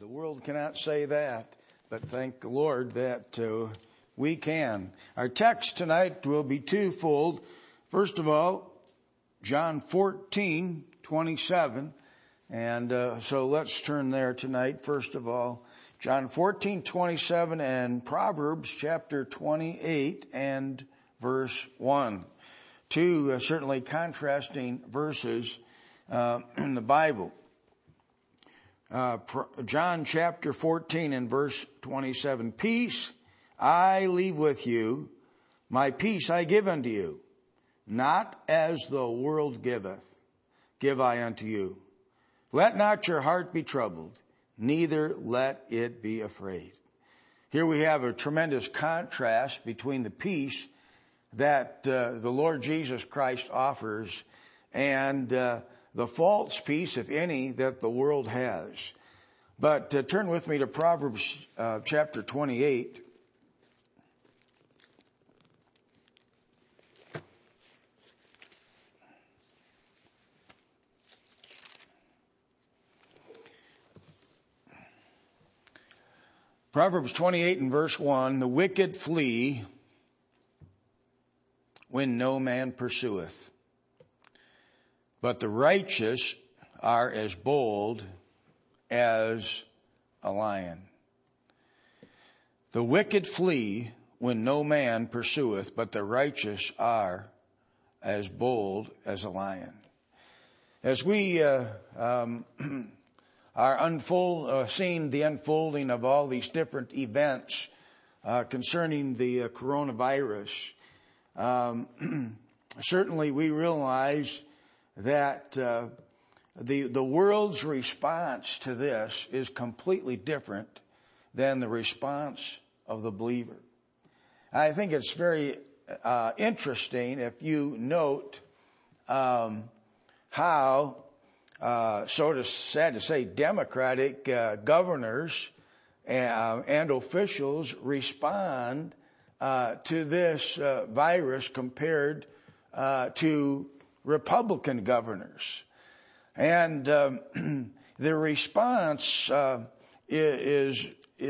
The world cannot say that, but thank the Lord that we can. Our text tonight will be twofold. First of all, John 14:27. And so let's turn there tonight. First of all, John 14:27 and Proverbs chapter 28 and verse 1. Two certainly contrasting verses in the Bible. John chapter 14 and verse 27. Peace I leave with you, my peace I give unto you. Not as the world giveth, give I unto you. Let not your heart be troubled, neither let it be afraid. Here we have a tremendous contrast between the peace that the Lord Jesus Christ offers and the false peace, if any, that the world has. But turn with me to Proverbs chapter 28. Proverbs 28 and verse 1, the wicked flee when no man pursueth, but the righteous are as bold as a lion. The wicked flee when no man pursueth, but the righteous are as bold as a lion. As we are seeing the unfolding of all these different events concerning the coronavirus, certainly we realize that the world's response to this is completely different than the response of the believer. I think it's very interesting if you note how sad to say, Democratic governors and officials respond to this virus compared to Republican governors. And the response is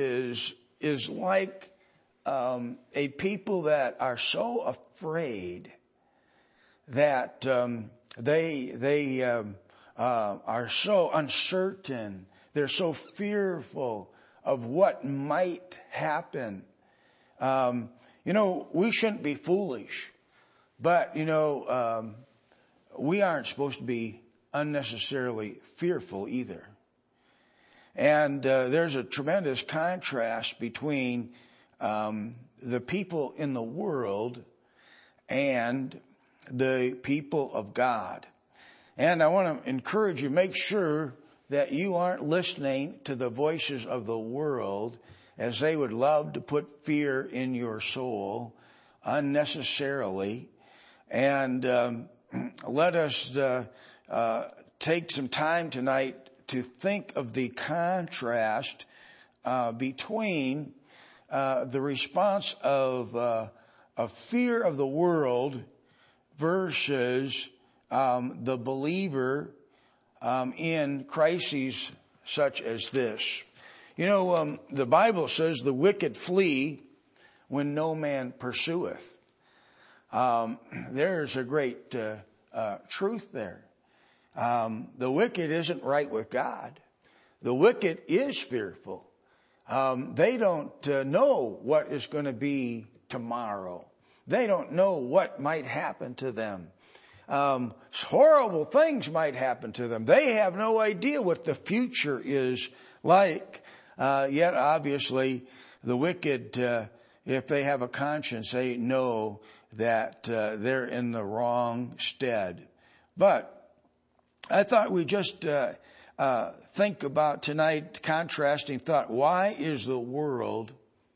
like a people that are so afraid that they are so uncertain. They're so fearful of what might happen. We shouldn't be foolish, but, we aren't supposed to be unnecessarily fearful either. And there's a tremendous contrast between the people in the world and the people of God. And I want to encourage you, make sure that you aren't listening to the voices of the world as they would love to put fear in your soul unnecessarily. And let us take some time tonight to think of the contrast between the response of fear of the world versus the believer in crises such as this. The Bible says the wicked flee when no man pursueth. There's a great truth there. The wicked isn't right with God. The wicked is fearful. They don't know what is going to be tomorrow. They don't know what might happen to them. Horrible things might happen to them. They have no idea what the future is like. Yet obviously the wicked, if they have a conscience, they know that they're in the wrong stead. But I thought we'd just think about tonight, contrasting thought. Why is the world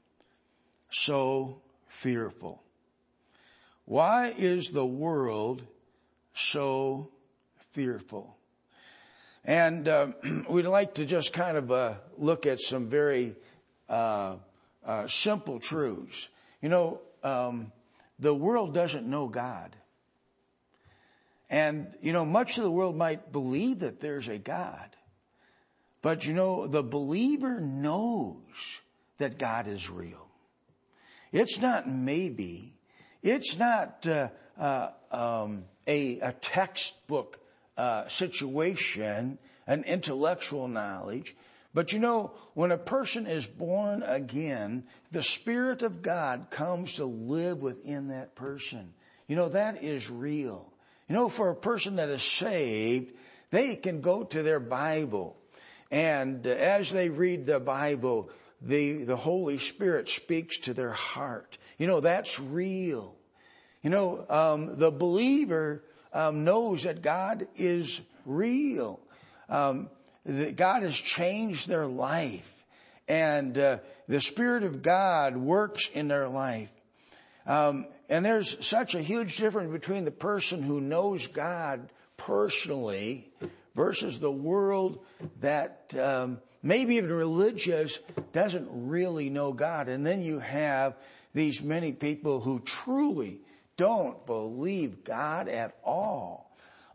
so fearful? Why is the world so fearful? And we'd like to just kind of look at some very simple truths. The world doesn't know God. And, much of the world might believe that there's a God. But the believer knows that God is real. It's not maybe. It's not a textbook situation, an intellectual knowledge. But when a person is born again, the Spirit of God comes to live within that person. That is real. For a person that is saved, they can go to their Bible. And as they read the Bible, the Holy Spirit speaks to their heart. That's real. The believer knows that God is real. That God has changed their life. And the Spirit of God works in their life. And there's such a huge difference between the person who knows God personally versus the world that maybe even religious doesn't really know God. And then you have these many people who truly don't believe God at all.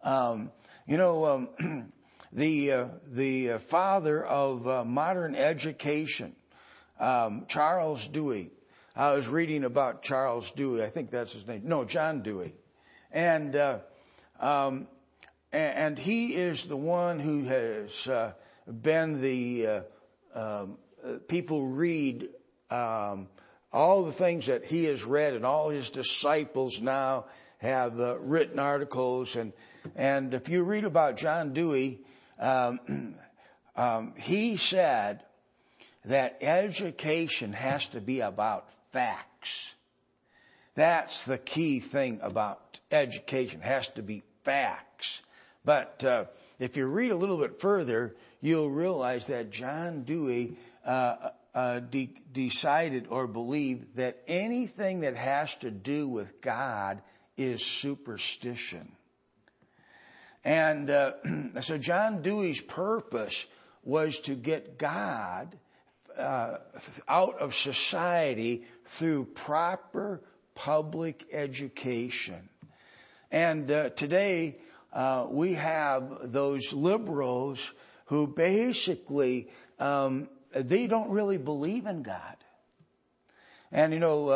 The father of modern education, Charles Dewey. I was reading about Charles Dewey. I think that's his name. No, John Dewey. And he is the one who has been the people read all the things that he has read, and all his disciples now have written articles. And if you read about John Dewey, he said that education has to be about facts. That's the key thing about education. It has to be facts. But if you read a little bit further, you'll realize that John Dewey decided or believed that anything that has to do with God is superstition. And so John Dewey's purpose was to get God out of society through proper public education. And today we have those liberals who basically they don't really believe in God. And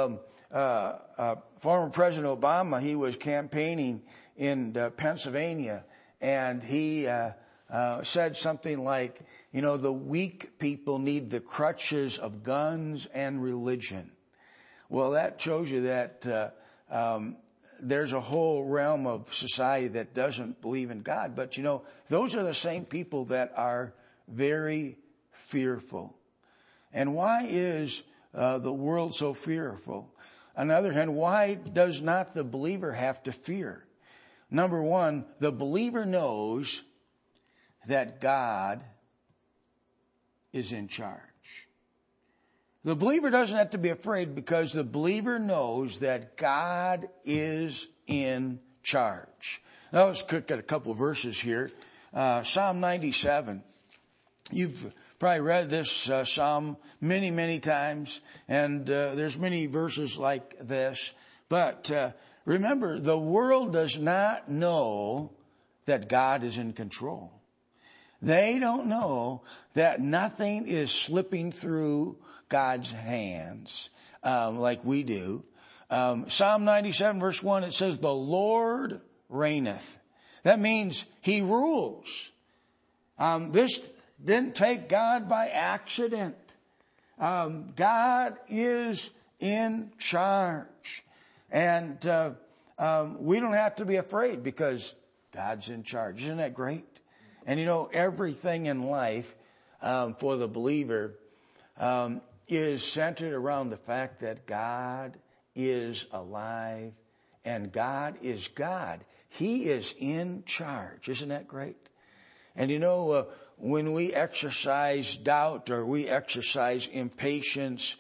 former President Obama, he was campaigning in Pennsylvania, and he said something like, the weak people need the crutches of guns and religion. Well, that shows you that there's a whole realm of society that doesn't believe in God. But, those are the same people that are very fearful. And why is the world so fearful? On the other hand, why does not the believer have to fear? Number one, the believer knows that God is in charge. The believer doesn't have to be afraid because the believer knows that God is in charge. Now let's look at a couple of verses here. Psalm 97. You've probably read this psalm many, many times, and there's many verses like this. But remember, the world does not know that God is in control. They don't know that nothing is slipping through God's hands like we do. Psalm 97 verse 1, it says, the Lord reigneth. That means He rules. This didn't take God by accident. God is in charge. And we don't have to be afraid because God's in charge. Isn't that great? And everything in life for the believer is centered around the fact that God is alive and God is God. He is in charge. Isn't that great? And when we exercise doubt or we exercise impatience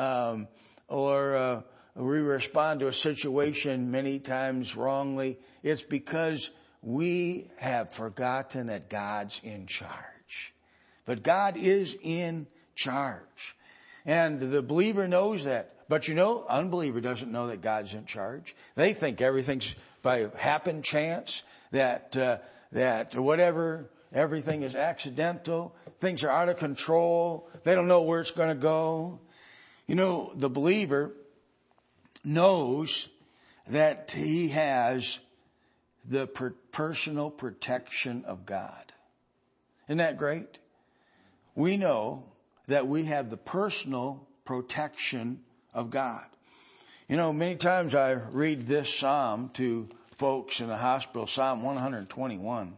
or we respond to a situation many times wrongly, it's because we have forgotten that God's in charge. But God is in charge. And the believer knows that. But unbeliever doesn't know that God's in charge. They think everything's by happen chance, that whatever Everything is accidental. Things are out of control. They don't know where it's going to go. You know, the believer knows that he has the personal protection of God. Isn't that great? We know that we have the personal protection of God. You know, many times I read this psalm to folks in the hospital, Psalm 121.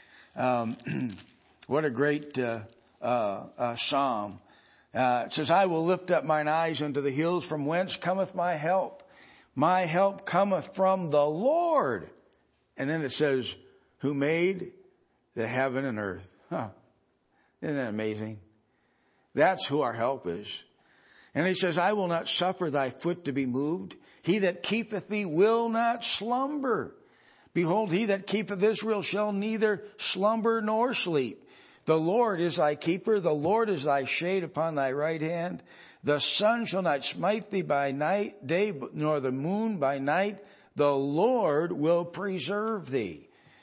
What a great psalm. It says, I will lift up mine eyes unto the hills, from whence cometh my help. My help cometh from the Lord. And then it says, who made the heaven and earth. Huh. Isn't that amazing? That's who our help is. And he says, I will not suffer thy foot to be moved. He that keepeth thee will not slumber. Behold, he that keepeth Israel shall neither slumber nor sleep. The Lord is thy keeper. The Lord is thy shade upon thy right hand. The sun shall not smite thee by night, day, nor the moon by night. The Lord will preserve thee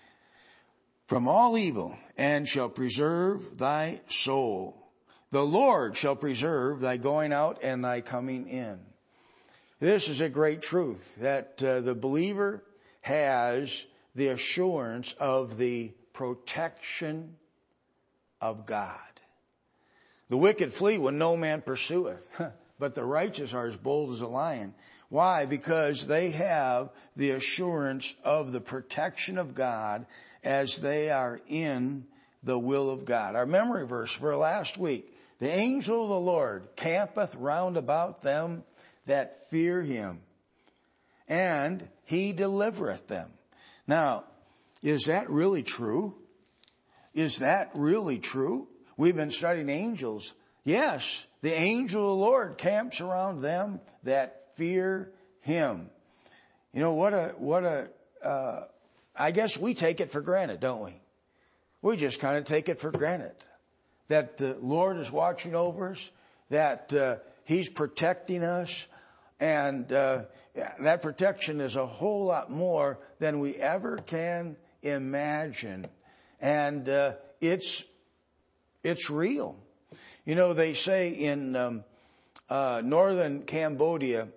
from all evil, and shall preserve thy soul. The Lord shall preserve thy going out and thy coming in. This is a great truth, that the believer has the assurance of the protection of God. The wicked flee when no man pursueth, but the righteous are as bold as a lion. Why? Because they have the assurance of the protection of God as they are in the will of God. Our memory verse for last week, the angel of the Lord campeth round about them that fear him, and he delivereth them. Now, is that really true? Is that really true? We've been studying angels. Yes, the angel of the Lord camps around them that fear him. You know, I guess we take it for granted, don't we? We just kind of take it for granted that the Lord is watching over us, that he's protecting us, and that protection is a whole lot more than we ever can imagine. And it's real. You know, they say in northern Cambodia,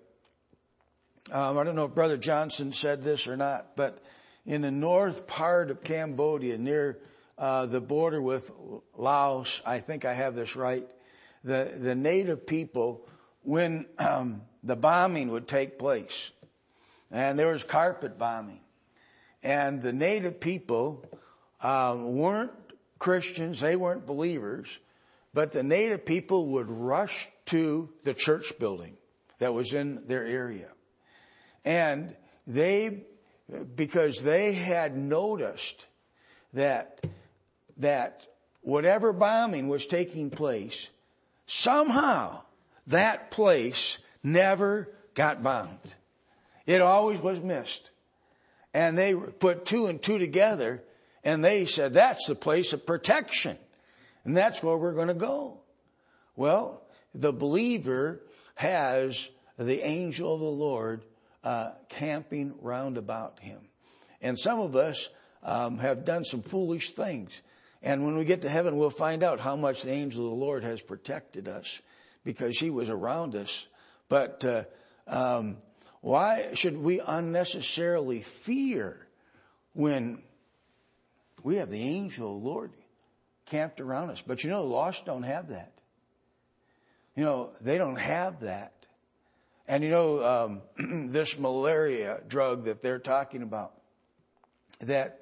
I don't know if Brother Johnson said this or not, but in the north part of Cambodia, near the border with Laos, I think I have this right, the native people, when the bombing would take place, and there was carpet bombing, and the native people weren't Christians, they weren't believers, but the native people would rush to the church building that was in their area. And because they had noticed that whatever bombing was taking place, somehow that place never got bombed. It always was missed. And they put two and two together, and they said, that's the place of protection. And that's where we're going to go. Well, the believer has the angel of the Lord camping round about him. And some of us have done some foolish things. And when we get to heaven, we'll find out how much the angel of the Lord has protected us, because he was around us. But why should we unnecessarily fear when we have the angel of the Lord camped around us? But you know, the lost don't have that. You know, they don't have that. And you know, this malaria drug that they're talking about, that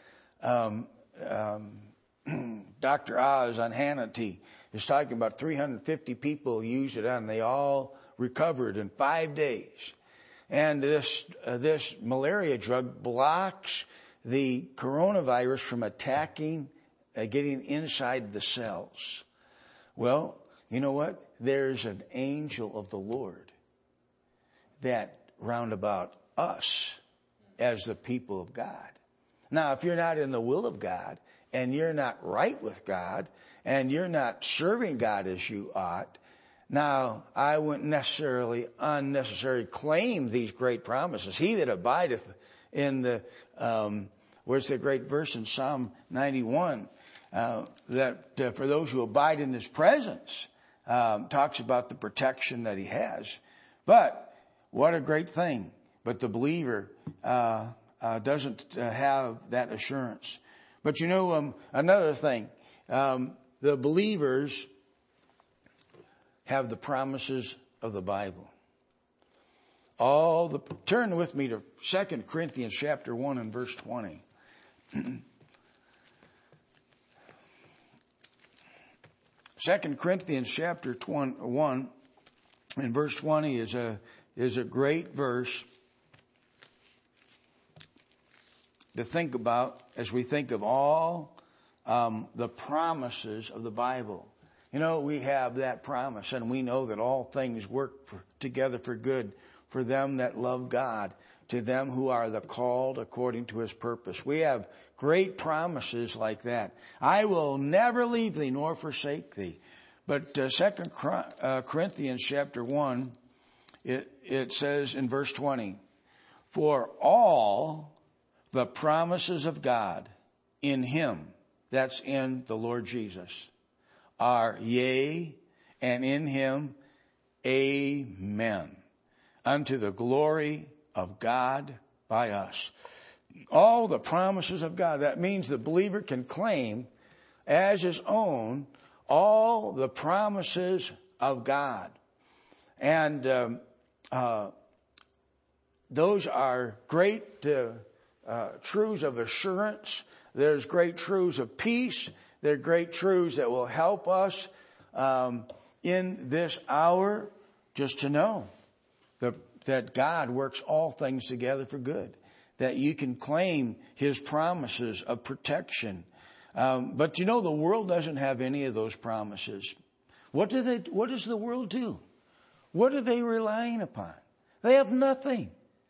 Dr. Oz on Hannity is talking about, 350 people used it and they all recovered in 5 days. And this malaria drug blocks the coronavirus from attacking, getting inside the cells. Well, you know what? There's an angel of the Lord that round about us as the people of God. Now, if you're not in the will of God, and you're not right with God, and you're not serving God as you ought, now I wouldn't unnecessarily claim these great promises. He that abideth in the, where's the great verse in Psalm 91? that for those who abide in his presence, talks about the protection that he has. But what a great thing. But the believer doesn't have that assurance. But another thing, the believers have the promises of the Bible. Turn with me to 2 Corinthians chapter 1 and verse 20. 2 Corinthians chapter 1 and verse 20 is a great verse to think about as we think of all the promises of the Bible. We have that promise, and we know that all things work together for good for them that love God, to them who are the called according to his purpose. We have great promises like that. I will never leave thee nor forsake thee. But 2 Corinthians chapter 1, it says in verse 20, for all the promises of God in him, that's in the Lord Jesus, are yea, and in him amen, unto the glory of God by us. All the promises of God. That means the believer can claim as his own all the promises of God. And those are great truths of assurance. There's great truths of peace. There are great truths that will help us in this hour, just to know that God works all things together for good, that you can claim his promises of protection. But the world doesn't have any of those promises. What does the world do? What are they relying upon? They have nothing.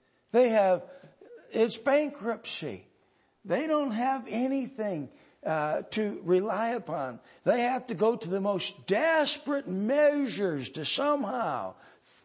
It's bankruptcy. They don't have anything to rely upon. They have to go to the most desperate measures to somehow,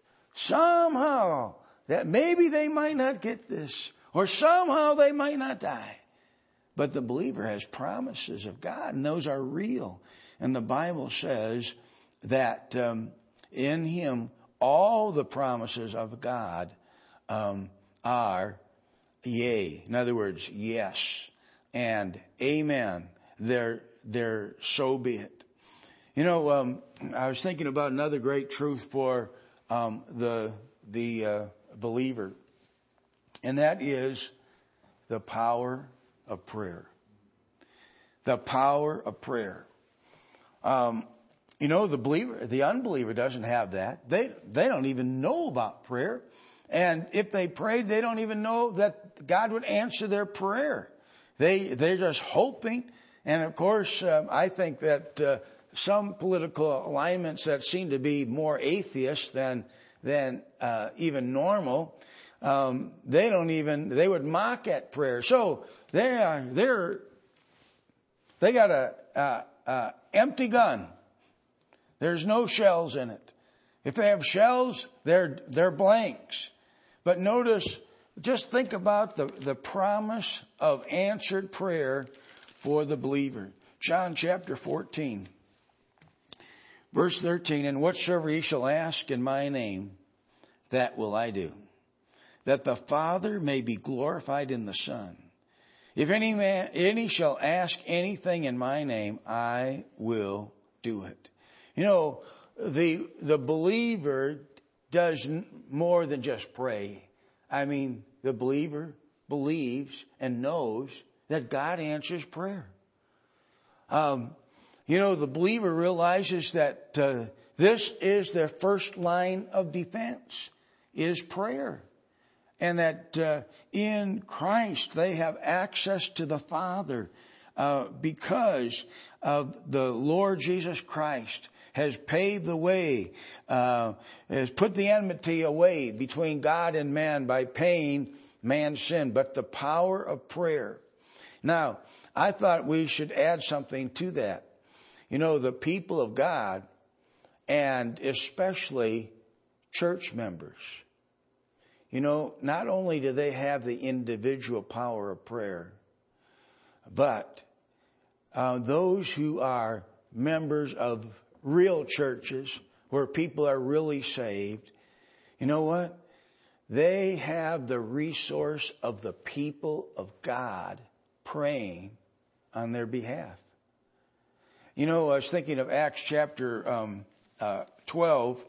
that maybe they might not get this, or somehow they might not die. But the believer has promises of God, and those are real. And the Bible says that in him all the promises of God are yea. In other words, yes and amen. They're so be it. I was thinking about another great truth for the believer, and that is the power of prayer. The power of prayer. The unbeliever doesn't have that. They don't even know about prayer. And if they prayed, they don't even know that God would answer their prayer. They're just hoping. And of course, I think that some political alignments that seem to be more atheist than even normal, they would mock at prayer. So they got a empty gun. There's no shells in it. If they have shells, they're blanks. But notice, just think about the promise of answered prayer for the believer. John chapter 14, verse 13, and whatsoever ye shall ask in my name, that will I do, that the Father may be glorified in the Son. If any shall ask anything in my name, I will do it. The believer does more than just pray. The believer believes and knows that God answers prayer. The believer realizes that this is their first line of defense, is prayer. And that in Christ they have access to the Father because of the Lord Jesus Christ has paved the way, has put the enmity away between God and man by paying man's sin, but the power of prayer. Now, I thought we should add something to that. The people of God, and especially church members, not only do they have the individual power of prayer, but those who are members of real churches where people are really saved, you know what? They have the resource of the people of God praying on their behalf. You know, I was thinking of Acts chapter 12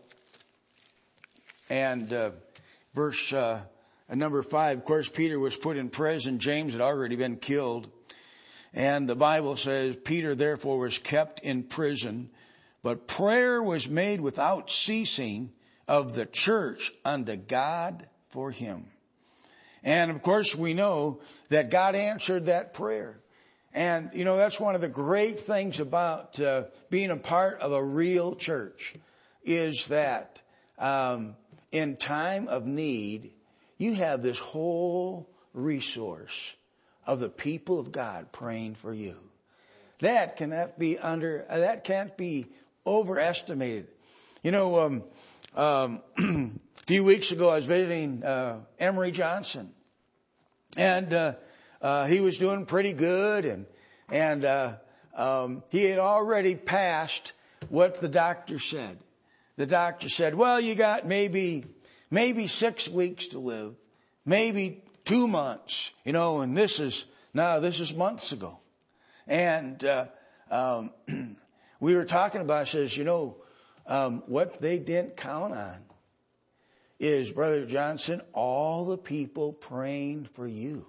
and verse number 5. Of course, Peter was put in prison. James had already been killed. And the Bible says, Peter therefore was kept in prison, but prayer was made without ceasing of the church unto God for him. And of course, we know that God answered that prayer. And, you know, that's one of the great things about being a part of a real church is that in time of need, you have this whole resource of the people of God praying for you. That can't be overestimated. You know, a few weeks ago I was visiting Emery Johnson, and he was doing pretty good, and he had already passed what the doctor said. The doctor said, well, you got maybe 6 weeks to live, maybe 2 months, you know, and this is months ago. And we were talking about, says, you know, what they didn't count on is, Brother Johnson, all the people praying for you.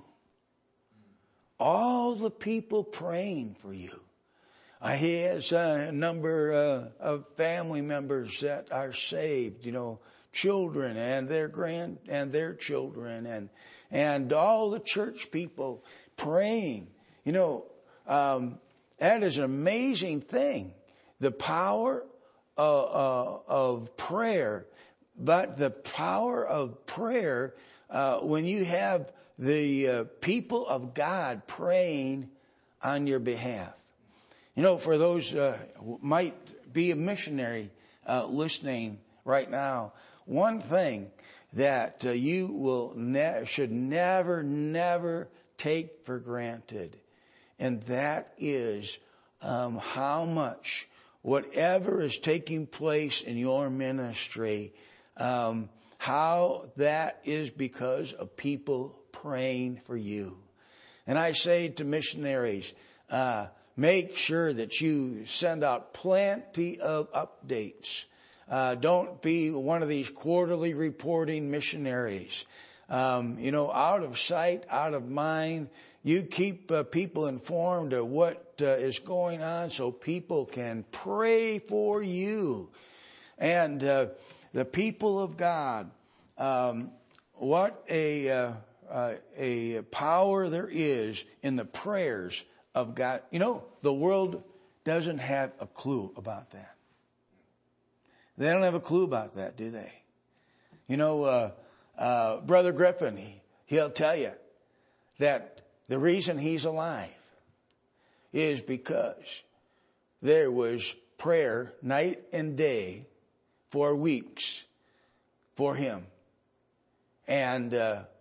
All the people praying for you. He has a number of family members that are saved, you know, children and their children and all the church people praying. You know, that is an amazing thing. The power of prayer, but the power of prayer when you have the people of God praying on your behalf. You know, for those who might be a missionary listening right now, one thing that you will should never take for granted, and that is how much whatever is taking place in your ministry, how that is because of people praying for you. And I say to missionaries, make sure that you send out plenty of updates. Don't be one of these quarterly reporting missionaries. You know, out of sight, out of mind. You keep people informed of what is going on so people can pray for you. And the people of God, what a power there is in the prayers of God. You know, the world doesn't have a clue about that. They don't have a clue about that, do they? You know, Brother Griffin, he'll tell you that the reason he's alive is because there was prayer night and day for weeks for him. And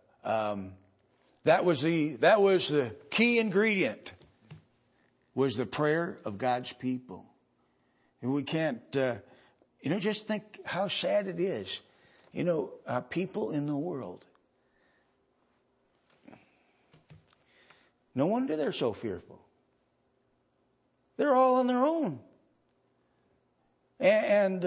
that was the key ingredient, was the prayer of God's people. And we can't, just think how sad it is. You know, people in the world. No wonder they're so fearful. They're all on their own. And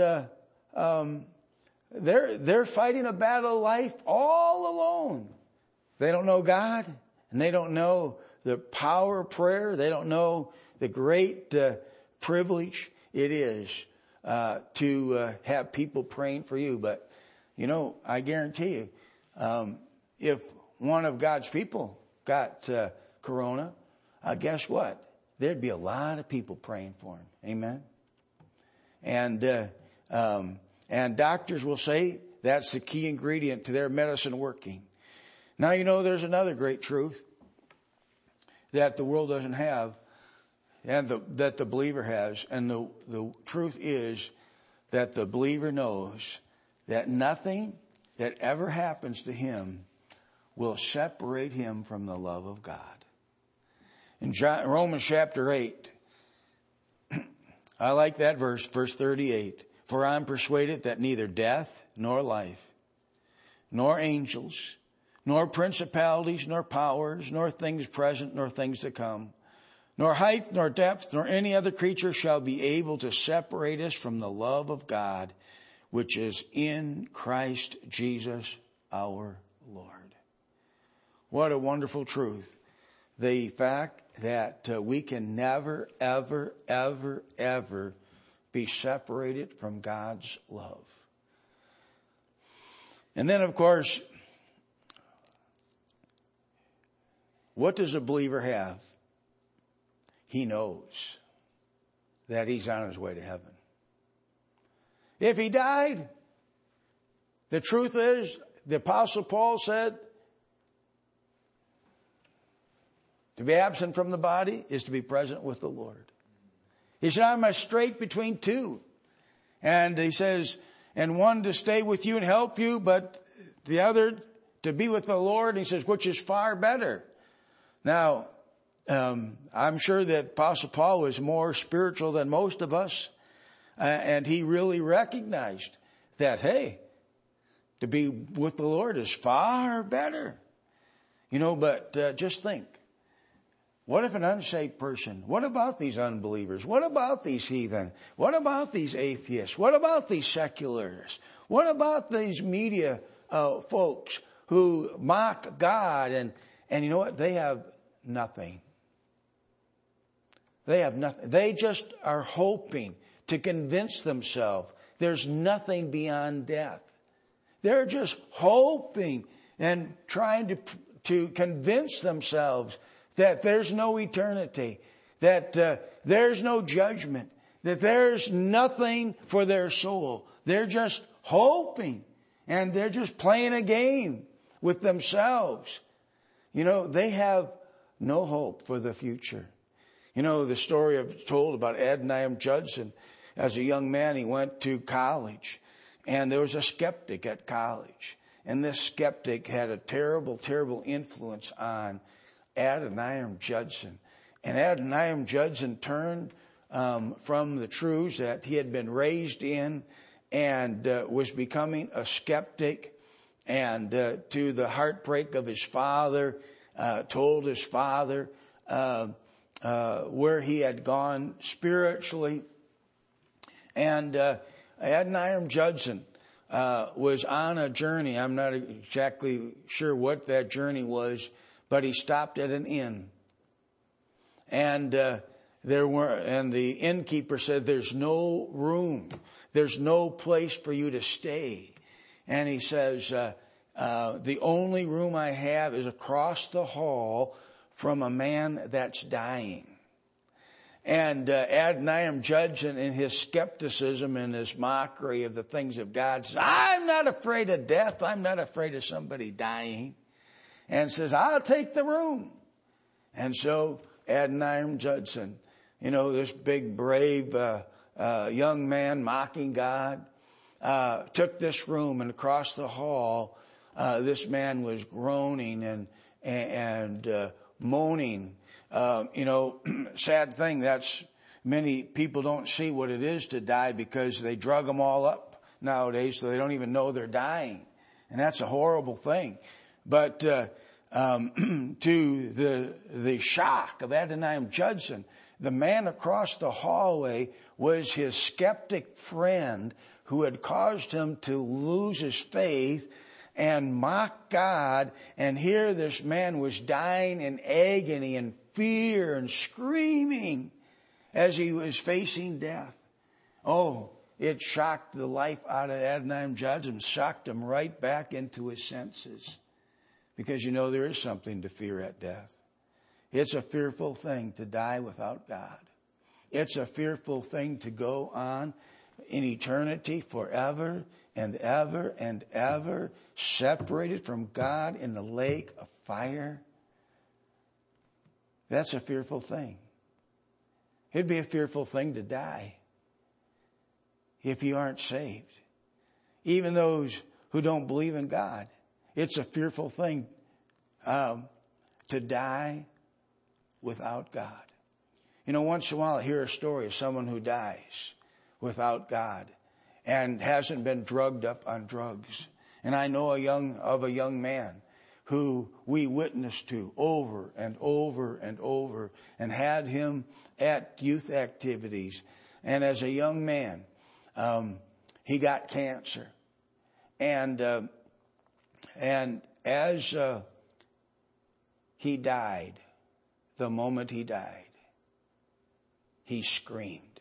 they're fighting a battle of life all alone. They don't know God, and they don't know the power of prayer. They don't know the great privilege it is to have people praying for you. But, you know, I guarantee you, if one of God's people got corona, guess what? There'd be a lot of people praying for him. Amen. And doctors will say that's the key ingredient to their medicine working. Now, you know, there's another great truth that the world doesn't have and that the believer has. And the truth is that the believer knows that nothing that ever happens to him will separate him from the love of God. In Romans chapter 8, I like that verse 38. For I am persuaded that neither death nor life, nor angels, nor principalities, nor powers, nor things present, nor things to come, nor height, nor depth, nor any other creature shall be able to separate us from the love of God, which is in Christ Jesus our Lord. What a wonderful truth. The fact that we can never, ever, ever, ever be separated from God's love. And then, of course, what does a believer have? He knows that he's on his way to heaven. If he died, the truth is, the Apostle Paul said, to be absent from the body is to be present with the Lord. He said, I'm straight between two. And he says, and one to stay with you and help you, but the other to be with the Lord. He says, which is far better. Now, I'm sure that Apostle Paul was more spiritual than most of us. And he really recognized that, hey, to be with the Lord is far better. But just think. What if an unsaved person, what about these unbelievers? What about these heathen? What about these atheists? What about these secularists? What about these media folks who mock God? And you know what? They have nothing. They have nothing. They just are hoping to convince themselves there's nothing beyond death. They're just hoping and trying to convince themselves that there's no eternity, that there's no judgment, that there's nothing for their soul. They're just hoping, and they're just playing a game with themselves. They have no hope for the future. The story I've told about Adoniram Judson. As a young man, he went to college, and there was a skeptic at college. And this skeptic had a terrible, terrible influence on Adoniram Judson. And Adoniram Judson turned from the truths that he had been raised in and was becoming a skeptic. And to the heartbreak of his father, told his father where he had gone spiritually. And Adoniram Judson was on a journey. I'm not exactly sure what that journey was, but he stopped at an inn. And the innkeeper said, there's no room. There's no place for you to stay. And he says, the only room I have is across the hall from a man that's dying. And Adoniram Judson, in his skepticism and his mockery of the things of God, says, I'm not afraid of death. I'm not afraid of somebody dying. And says, I'll take the room. And so Adoniram Judson, this big, brave young man mocking God, took this room, and across the hall, this man was groaning and moaning. Sad thing, that's many people don't see what it is to die because they drug them all up nowadays, so they don't even know they're dying. And that's a horrible thing. But to the shock of Adoniram Judson, the man across the hallway was his skeptic friend who had caused him to lose his faith and mock God. And here this man was dying in agony and fear and screaming as he was facing death. Oh, it shocked the life out of Adoniram Judson, shocked him right back into his senses. Because there is something to fear at death. It's a fearful thing to die without God. It's a fearful thing to go on in eternity forever and ever and ever, separated from God in the lake of fire. That's a fearful thing. It'd be a fearful thing to die if you aren't saved. Even those who don't believe in God. It's a fearful thing to die without God. Once in a while I hear a story of someone who dies without God and hasn't been drugged up on drugs. And I know of a young man who we witnessed to over and over and over and had him at youth activities. And as a young man, he got cancer. And as he died, the moment he died, he screamed.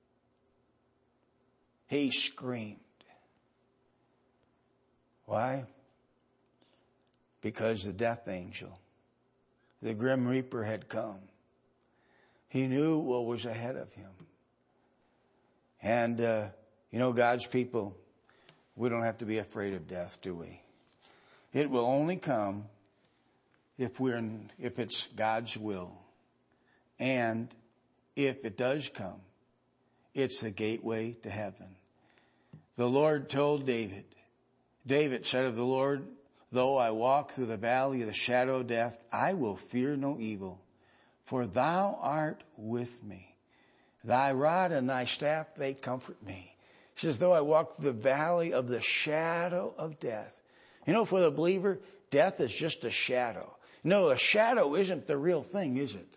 He screamed. Why? Because the death angel, the grim reaper, had come. He knew what was ahead of him. And, God's people, we don't have to be afraid of death, do we? It will only come if it's God's will. And if it does come, it's the gateway to heaven. The Lord told David said of the Lord, though I walk through the valley of the shadow of death, I will fear no evil, for thou art with me. Thy rod and thy staff, they comfort me. He says, though I walk through the valley of the shadow of death. For the believer, death is just a shadow. No, a shadow isn't the real thing, is it?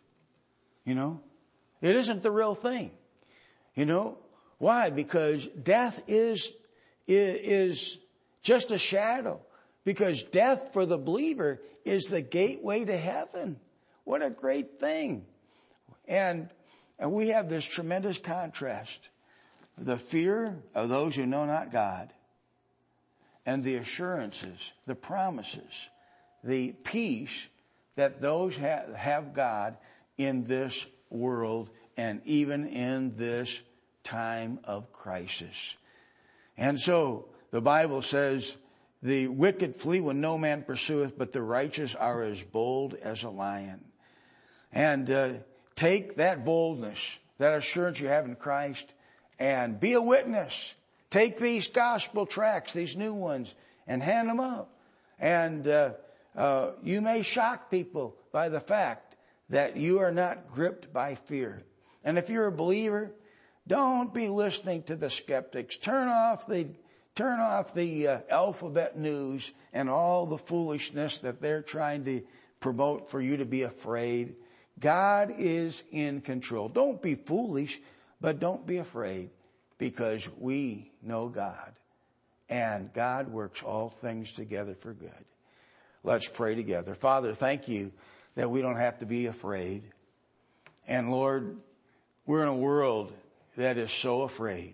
It isn't the real thing. Why? Because death is just a shadow. Because death for the believer is the gateway to heaven. What a great thing. And we have this tremendous contrast. The fear of those who know not God, and the assurances, the promises, the peace that those have God in this world and even in this time of crisis. And so the Bible says, the wicked flee when no man pursueth, but the righteous are as bold as a lion. And take that boldness, that assurance you have in Christ, and be a witness. Take these gospel tracts, these new ones, and hand them out. And you may shock people by the fact that you are not gripped by fear. And if you're a believer, don't be listening to the skeptics. Turn off the alphabet news and all the foolishness that they're trying to promote for you to be afraid. God is in control. Don't be foolish, but don't be afraid, because we know God, and God works all things together for good. Let's pray together. Father, thank you that we don't have to be afraid. And Lord, we're in a world that is so afraid,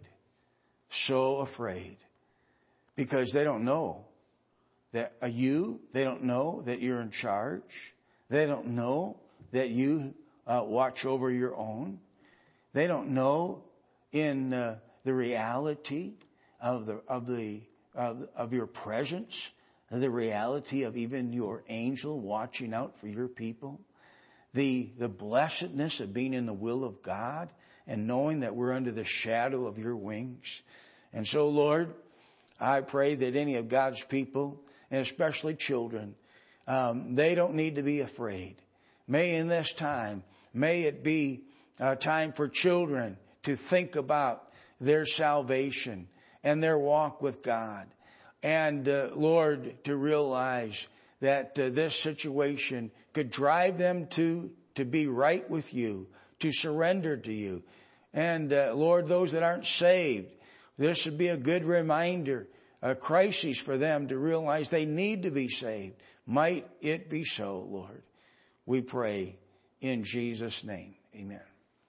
because they don't know that they don't know that you're in charge. They don't know that you watch over your own. They don't know in the reality of your presence, the reality of even your angel watching out for your people, the blessedness of being in the will of God and knowing that we're under the shadow of your wings. And so, Lord, I pray that any of God's people, and especially children, they don't need to be afraid. May in this time, may it be a time for children to think about their salvation and their walk with God. And Lord, to realize that this situation could drive them to be right with you, to surrender to you. And Lord, those that aren't saved, this would be a good reminder, a crisis for them to realize they need to be saved. Might it be so, Lord. We pray in Jesus' name. Amen.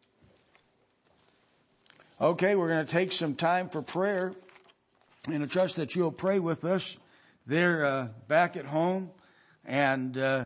Okay, we're going to take some time for prayer. And I trust that you'll pray with us there back at home. And